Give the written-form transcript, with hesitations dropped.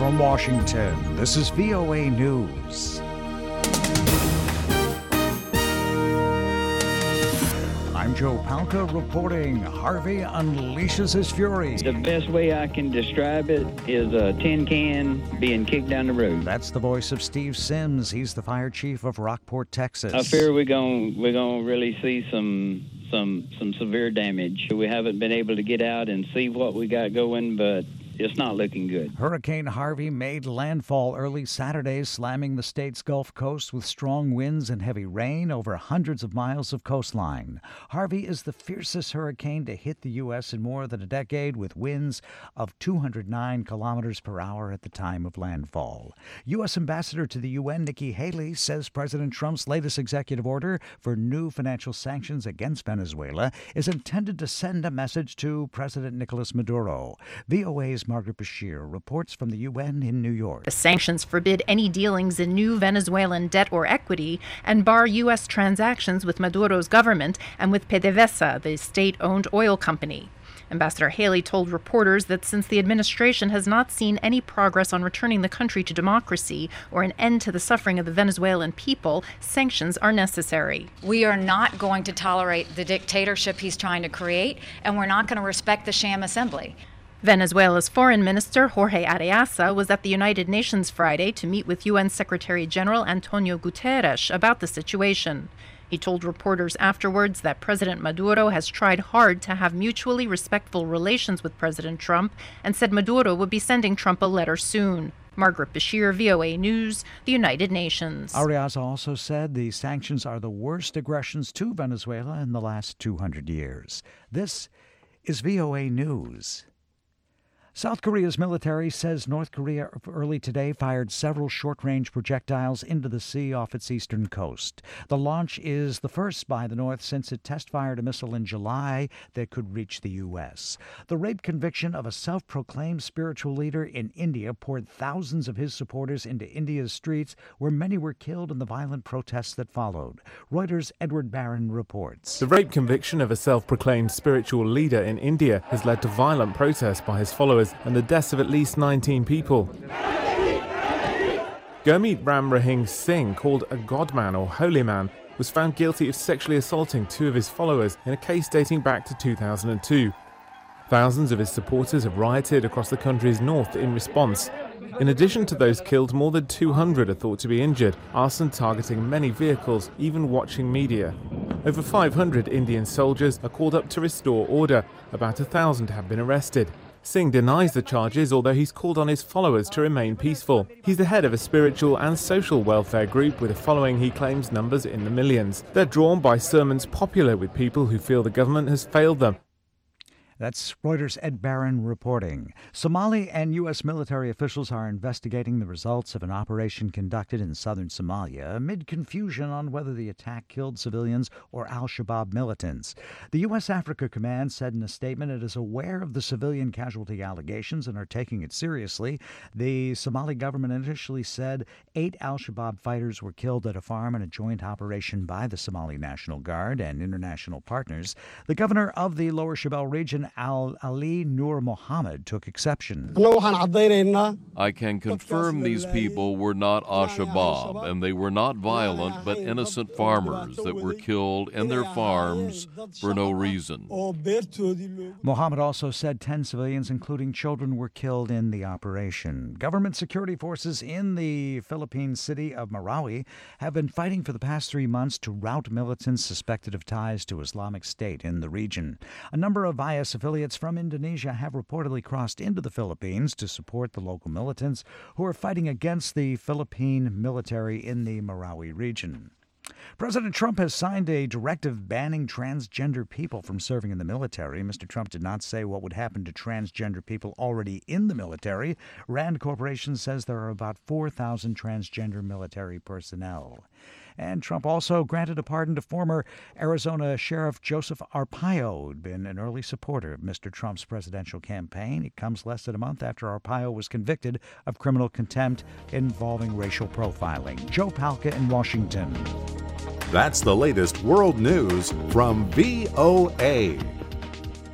from Washington, this is VOA News. I'm Joe Palca reporting Harvey unleashes his fury. The best way I can describe it is a tin can being kicked down the road. That's the voice of Steve Sims. He's the fire chief of Rockport, Texas. I fear we're gonna really see some severe damage. We haven't been able to get out and see what we got going, but it's not looking good. Hurricane Harvey made landfall early Saturday, slamming the state's Gulf Coast with strong winds and heavy rain over hundreds of miles of coastline. Harvey is the fiercest hurricane to hit the U.S. in more than a decade, with winds of 209 kilometers per hour at the time of landfall. U.S. Ambassador to the UN, Nikki Haley, says President Trump's latest executive order for new financial sanctions against Venezuela is intended to send a message to President Nicolas Maduro. VOA's Margaret Bashir reports from the UN in New York. The sanctions forbid any dealings in new Venezuelan debt or equity and bar U.S. transactions with Maduro's government and with PDVSA, the state-owned oil company. Ambassador Haley told reporters that since the administration has not seen any progress on returning the country to democracy or an end to the suffering of the Venezuelan people, sanctions are necessary. We are not going to tolerate the dictatorship he's trying to create, and we're not going to respect the sham assembly. Venezuela's Foreign Minister Jorge Arreaza was at the United Nations Friday to meet with UN Secretary General Antonio Guterres about the situation. He told reporters afterwards that President Maduro has tried hard to have mutually respectful relations with President Trump and said Maduro would be sending Trump a letter soon. Margaret Bashir, VOA News, the United Nations. Arreaza also said the sanctions are the worst aggressions to Venezuela in the last 200 years. This is VOA News. South Korea's military says North Korea early today fired several short-range projectiles into the sea off its eastern coast. The launch is the first by the North since it test-fired a missile in July that could reach the U.S. The rape conviction of a self-proclaimed spiritual leader in India poured thousands of his supporters into India's streets, where many were killed in the violent protests that followed. Reuters' Edward Barron reports. The rape conviction of a self-proclaimed spiritual leader in India has led to violent protests by his followers and the deaths of at least 19 people. Gurmeet Ram Rahing Singh, called a godman or holy man, was found guilty of sexually assaulting two of his followers in a case dating back to 2002. Thousands of his supporters have rioted across the country's north in response. In addition to those killed, more than 200 are thought to be injured, arson targeting many vehicles, even watching media. Over 500 Indian soldiers are called up to restore order. About 1,000 have been arrested. Singh denies the charges, although he's called on his followers to remain peaceful. He's the head of a spiritual and social welfare group with a following he claims numbers in the millions. They're drawn by sermons popular with people who feel the government has failed them. That's Reuters' Ed Barron reporting. Somali and U.S. military officials are investigating the results of an operation conducted in southern Somalia amid confusion on whether the attack killed civilians or al-Shabaab militants. The U.S. Africa Command said in a statement it is aware of the civilian casualty allegations and are taking it seriously. The Somali government initially said 8 al-Shabaab fighters were killed at a farm in a joint operation by the Somali National Guard and international partners. The governor of the Lower Shabelle region, Ali Nur Mohammed, took exception. I can confirm these people were not al-Shabaab, and they were not violent but innocent farmers that were killed in their farms for no reason. Mohammed also said 10 civilians, including children, were killed in the operation. Government security forces in the Philippine city of Marawi have been fighting for the past 3 months to rout militants suspected of ties to Islamic State in the region. A number of IS affiliates from Indonesia have reportedly crossed into the Philippines to support the local militants who are fighting against the Philippine military in the Marawi region. President Trump has signed a directive banning transgender people from serving in the military. Mr. Trump did not say what would happen to transgender people already in the military. Rand Corporation says there are about 4,000 transgender military personnel. And Trump also granted a pardon to former Arizona Sheriff Joseph Arpaio, who'd been an early supporter of Mr. Trump's presidential campaign. It comes less than a month after Arpaio was convicted of criminal contempt involving racial profiling. Joe Palca in Washington. That's the latest world news from VOA.